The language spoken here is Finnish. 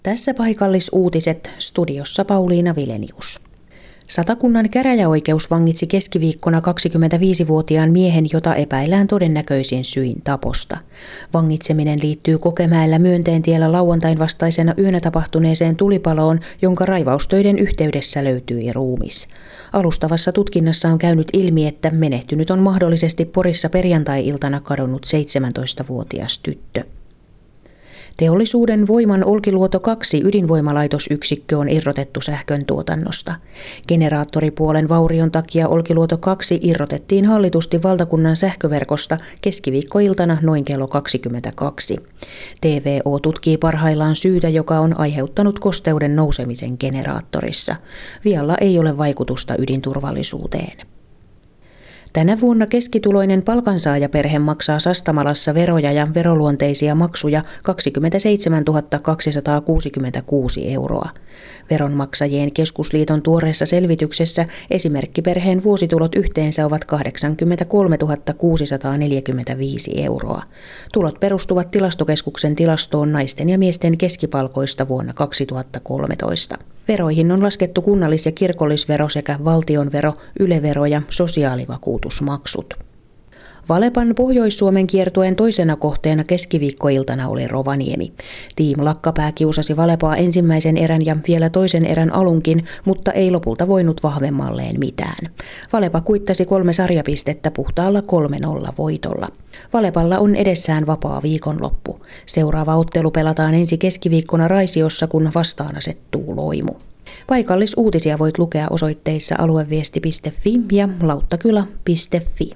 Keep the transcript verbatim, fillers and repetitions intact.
Tässä paikallisuutiset, studiossa Pauliina Vilenius. Satakunnan käräjäoikeus vangitsi keskiviikkona kaksikymmentäviisivuotiaan miehen, jota epäillään todennäköisin syin taposta. Vangitseminen liittyy Kokemäellä Myönteentiellä lauantain vastaisena yönä tapahtuneeseen tulipaloon, jonka raivaustöiden yhteydessä löytyi ruumis. Alustavassa tutkinnassa on käynyt ilmi, että menehtynyt on mahdollisesti Porissa perjantai-iltana kadonnut seitsemäntoistavuotias tyttö. Teollisuuden Voiman Olkiluoto kaksi ydinvoimalaitosyksikkö on irrotettu sähkön tuotannosta. Generaattoripuolen vaurion takia Olkiluoto kaksi irrotettiin hallitusti valtakunnan sähköverkosta keskiviikkoiltana noin kello kaksikymmentäkaksi. T V O tutkii parhaillaan syytä, joka on aiheuttanut kosteuden nousemisen generaattorissa. Vialla ei ole vaikutusta ydinturvallisuuteen. Tänä vuonna keskituloinen palkansaajaperhe maksaa Sastamalassa veroja ja veroluonteisia maksuja kaksikymmentäseitsemäntuhatta kaksisataakuusikymmentäkuusi euroa. Veronmaksajien keskusliiton tuoreessa selvityksessä esimerkkiperheen vuositulot yhteensä ovat kahdeksankymmentäkolmetuhatta kuusisataaneljäkymmentäviisi euroa. Tulot perustuvat Tilastokeskuksen tilastoon naisten ja miesten keskipalkoista vuonna kaksituhattakolmetoista. Veroihin on laskettu kunnallis- ja kirkollisvero sekä valtionvero, ylevero ja sosiaalivakuutusmaksut. Valepan Pohjois-Suomen kiertueen toisena kohteena keskiviikkoiltana oli Rovaniemi. Team Lakkapää kiusasi Valepaa ensimmäisen erän ja vielä toisen erän alunkin, mutta ei lopulta voinut vahvemmalleen mitään. Valepa kuittasi kolme sarjapistettä puhtaalla kolme nolla voitolla. Valepalla on edessään vapaa viikonloppu. Seuraava ottelu pelataan ensi keskiviikkona Raisiossa, kun vastaan asettuu Loimu. Paikallisuutisia voit lukea osoitteissa alueviesti piste fi ja lauttakylä piste fi.